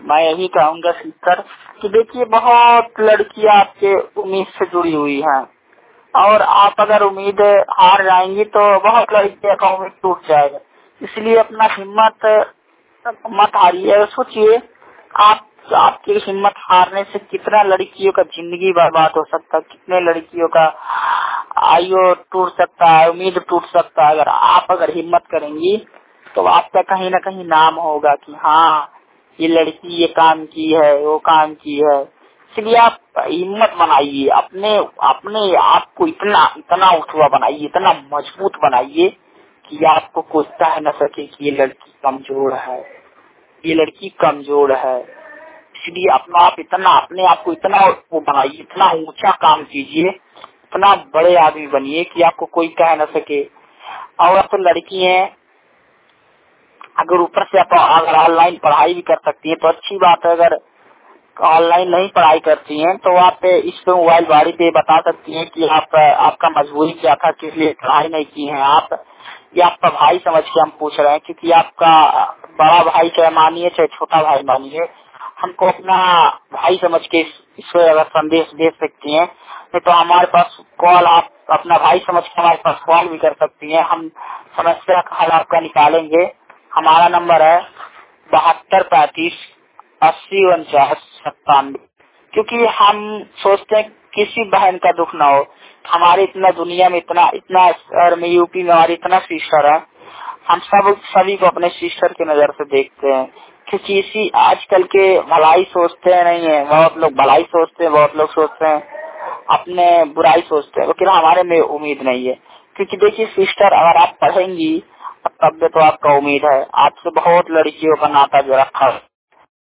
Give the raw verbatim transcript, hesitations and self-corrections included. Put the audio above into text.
मैं यही कहूँगा सिस्टर कि देखिए बहुत लड़कियां आपके उम्मीद से जुड़ी हुई हैं, और आप अगर उम्मीद हार जाएंगी तो बहुत लड़कियों का उम्मीद टूट जाएगा। इसलिए अपना हिम्मत मत हारिए। सोचिए आप आपकी हिम्मत हारने से कितना लड़कियों का जिंदगी बर्बाद हो सकता है, कितने लड़कियों का आयु टूट सकता है, उम्मीद टूट सकता है। अगर आप अगर हिम्मत करेंगी तो आपका कहीं ना कहीं नाम होगा कि हाँ ये लड़की ये काम की है, वो काम की है। इसलिए आप हिम्मत बनाइए, अपने अपने आप को इतना इतना उठवा बनाइए, इतना मजबूत बनाइए कि आपको कोई कह न सके कि ये लड़की कमजोर है, ये लड़की कमजोर है। इसलिए अपना आप इतना अपने आप को इतना वो बनाइए, इतना ऊंचा काम कीजिए, इतना बड़े आदमी बनिए कि आपको कोई कह न सके। और तो लड़की है, अगर ऊपर से आप अगर ऑनलाइन पढ़ाई भी कर सकती है तो अच्छी बात है। अगर ऑनलाइन नहीं पढ़ाई करती हैं तो आप इस पे मोबाइल बाड़ी पे बता सकती हैं कि आप आपका मजबूरी क्या था, किस लिए पढ़ाई नहीं की है आप। ये आपका भाई समझ के हम पूछ रहे हैं, क्योंकि आपका बड़ा भाई चाहे मानिए चाहे छोटा भाई मानिए, हमको अपना भाई समझ के इस, इस पे अगर संदेश भेज सकती हैं। नहीं तो हमारे पास कॉल, आप अपना भाई समझ के हमारे पास कॉल भी कर सकती हैं, हम समस्या का हल आपका निकालेंगे। हमारा नंबर है बहत्तर पैंतीस अस्सी उनचास सत्तानवे। क्योंकि हम सोचते हैं किसी बहन का दुख ना हो। हमारे इतना दुनिया में इतना इतना शहर में यूपी में हमारे इतना सिस्टर है, हम सब सभी को अपने सिस्टर की नजर से देखते हैं। क्योंकि इसी आजकल के भलाई सोचते हैं नहीं है, बहुत लोग भलाई सोचते हैं, बहुत लोग सोचते हैं अपने बुराई सोचते हैं, लेकिन हमारे में उम्मीद नहीं है। क्योंकि देखिए सिस्टर, अगर आप पढ़ेंगी तब तो आपका उम्मीद है, आपसे बहुत लड़कियों का नाता जो रखा है।